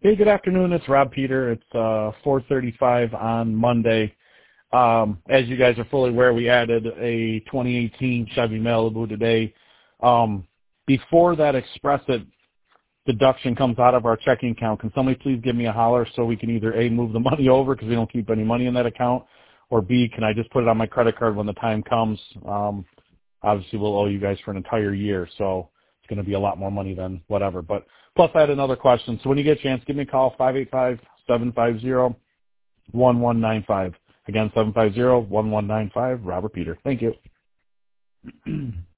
Hey, good afternoon. It's Rob Peter. It's 4:35 on Monday. As you guys are fully aware, we added a 2018 Chevy Malibu today. Before that Express-It deduction comes out of our checking account, can somebody please give me a holler so we can either A, move the money over because we don't keep any money in that account, or B, can I just put it on my credit card when the time comes? Obviously, we'll owe you guys for an entire year, so it's going to be a lot more money than whatever. But plus, I had another question. So when you get a chance, give me a call, 585-750-1195. Again, 750-1195, Robert Peter. Thank you.